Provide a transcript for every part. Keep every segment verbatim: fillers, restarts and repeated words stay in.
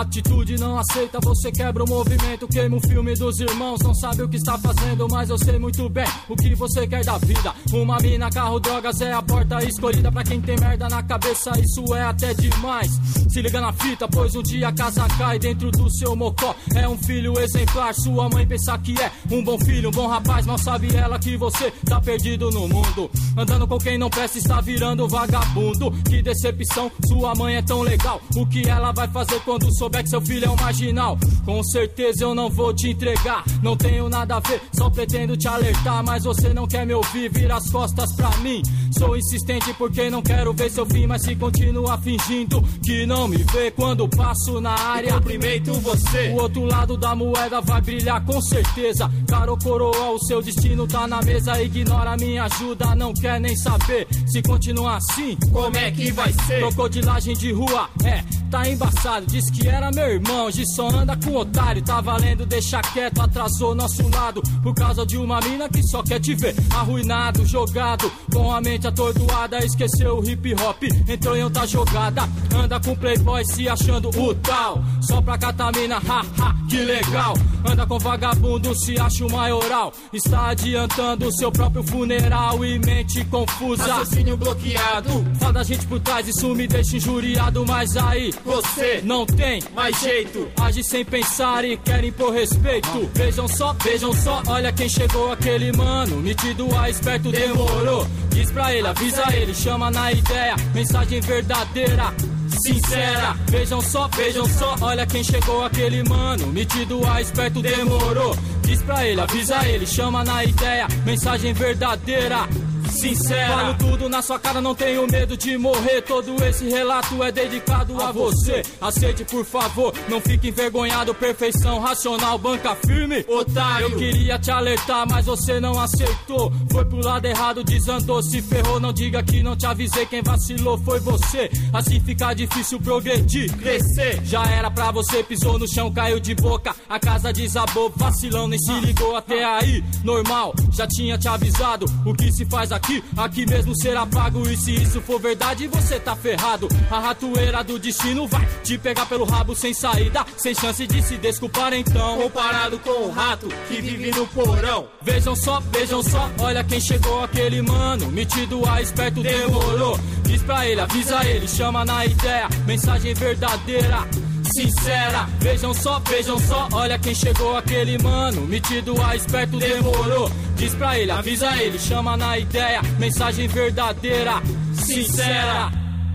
Atitude não aceita, você quebra o movimento. Queima o filme dos irmãos, não sabe o que está fazendo, mas eu sei muito bem o que você quer da vida. Uma mina, carro, drogas é a porta escolhida pra quem tem merda na cabeça, isso é até demais. Se liga na fita, pois um dia a casa cai dentro do seu mocó. É um filho exemplar, sua mãe pensa que é um bom filho, um bom rapaz, mal sabe ela que você tá perdido no mundo. Andando com quem não presta, está virando vagabundo. Que decepção, sua mãe é tão legal. O que ela vai fazer quando souber que seu filho é um marginal? Com certeza eu não vou te entregar, não tenho nada a ver, só pretendo te alertar. Mas você não quer me ouvir, vira as costas pra mim. Sou insistente porque não quero ver seu fim, mas se continua fingindo que não me vê quando passo na área, cumprimento você. O outro lado da moeda vai brilhar com certeza. Cara ou coroa, o seu destino tá na mesa. Ignora minha ajuda, não quer nem saber. Se continuar assim, como é que vai ser? Crocodilagem de rua, é, tá embaçado. Diz que era meu irmão, hoje só anda com otário. Tá valendo, deixa quieto, atrasou nosso lado por causa de uma mina que só quer te ver arruinado, jogado, com a mente atordoada. Esqueceu o hip hop, entrou em outra jogada. Anda com playboy se achando o tal, só pra catar mina, haha, que legal. Anda com vagabundo, se acha o maioral. Está adiantando seu próprio funeral e mente confusa, raciocínio bloqueado. Fala da gente por trás, isso me deixa injuriado. Mas aí, você não tem mais jeito, age sem pensar e quer impor respeito. Vejam só, vejam só, olha quem chegou, aquele mano metido a esperto, demorou. Diz pra ele, avisa ele, chama na ideia, mensagem verdadeira, sincera. Vejam só, vejam só, olha quem chegou, aquele mano metido a esperto, demorou. Diz pra ele, avisa ele, chama na ideia, mensagem verdadeira, sincera. Falo tudo na sua cara, não tenho medo de morrer. Todo esse relato é dedicado a, a você. Aceite por favor, não fique envergonhado. Perfeição racional, banca firme, otário. Eu queria te alertar, mas você não aceitou. Foi pro lado errado, desandou, se ferrou. Não diga que não te avisei, quem vacilou foi você. Assim fica difícil progredir, crescer. Já era pra você, pisou no chão, caiu de boca, a casa desabou, vacilão, nem se ligou. Até aí, normal, já tinha te avisado. O que se faz aqui Aqui, aqui mesmo será pago. E se isso for verdade, você tá ferrado. A ratoeira do destino vai te pegar pelo rabo, sem saída, sem chance de se desculpar então. Comparado com o rato que vive no porão. Vejam só, vejam só, olha quem chegou, aquele mano metido a esperto, demorou. Diz pra ele, avisa ele, chama na ideia, mensagem verdadeira, sincera. Vejam só, vejam só, olha quem chegou, aquele mano metido a esperto, demorou. Diz pra ele, avisa ele, chama na ideia, mensagem verdadeira, sincera.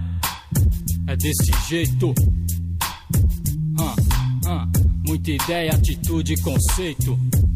É desse jeito, uh, uh, muita ideia, atitude, conceito.